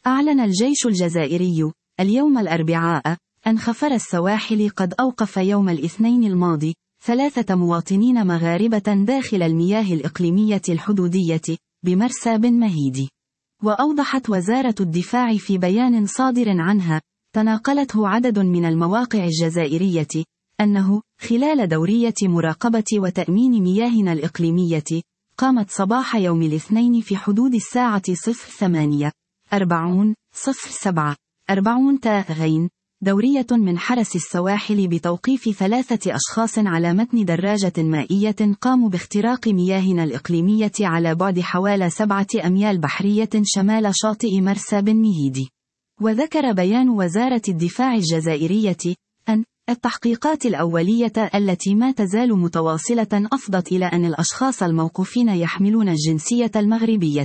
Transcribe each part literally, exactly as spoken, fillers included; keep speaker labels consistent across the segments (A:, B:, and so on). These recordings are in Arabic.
A: أعلن الجيش الجزائري اليوم الأربعاء أن خفر السواحل قد أوقف يوم الاثنين الماضي ثلاثة مواطنين مغاربة داخل المياه الإقليمية الحدودية بمرسى بن مهيدي. وأوضحت وزارة الدفاع في بيان صادر عنها تناقلته عدد من المواقع الجزائرية أنه خلال دورية مراقبة وتأمين مياهنا الإقليمية قامت صباح يوم الاثنين في حدود الساعة صفر ثمانية أربعين صفر سبعة أربعين تاغين دورية من حرس السواحل بتوقيف ثلاثة أشخاص على متن دراجة مائية قاموا باختراق مياهنا الإقليمية على بعد حوالي سبعة أميال بحرية شمال شاطئ مرسى بن مهيدي. وذكر بيان وزارة الدفاع الجزائرية أن التحقيقات الأولية التي ما تزال متواصلة أفضت إلى أن الأشخاص الموقوفين يحملون الجنسية المغربية.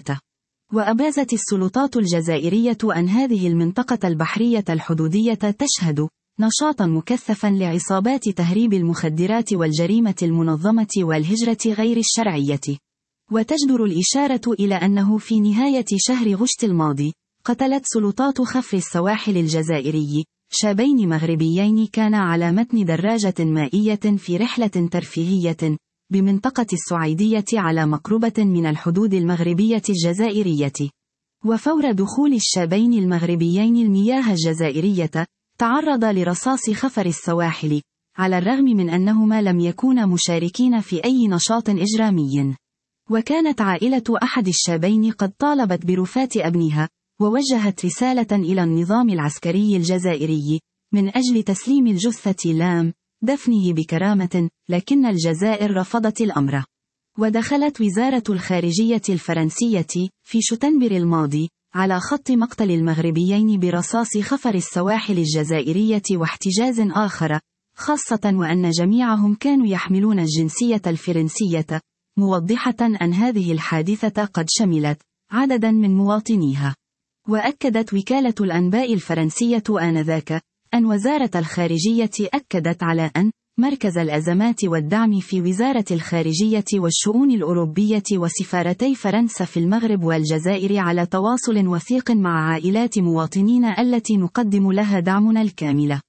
A: وأبرزت السلطات الجزائرية أن هذه المنطقة البحرية الحدودية تشهد نشاطا مكثفا لعصابات تهريب المخدرات والجريمة المنظمة والهجرة غير الشرعية. وتجدر الإشارة إلى أنه في نهاية شهر غشت الماضي قتلت سلطات خفر السواحل الجزائري شابين مغربيين كانا على متن دراجة مائية في رحلة ترفيهية بمنطقة السعيدية على مقربة من الحدود المغربية الجزائرية. وفور دخول الشابين المغربيين المياه الجزائرية تعرض لرصاص خفر السواحل على الرغم من أنهما لم يكونا مشاركين في أي نشاط إجرامي. وكانت عائلة أحد الشابين قد طالبت برفاة ابنها ووجهت رسالة إلى النظام العسكري الجزائري من أجل تسليم الجثة لام دفنه بكرامة، لكن الجزائر رفضت الأمر. ودخلت وزارة الخارجية الفرنسية في شتنبر الماضي على خط مقتل المغربيين برصاص خفر السواحل الجزائرية واحتجاز آخر، خاصة وأن جميعهم كانوا يحملون الجنسية الفرنسية، موضحة أن هذه الحادثة قد شملت عددا من مواطنيها. وأكدت وكالة الأنباء الفرنسية آنذاك أن وزارة الخارجية أكدت على أن مركز الأزمات والدعم في وزارة الخارجية والشؤون الأوروبية وسفارتي فرنسا في المغرب والجزائر على تواصل وثيق مع عائلات مواطنين التي نقدم لها دعمنا الكامل.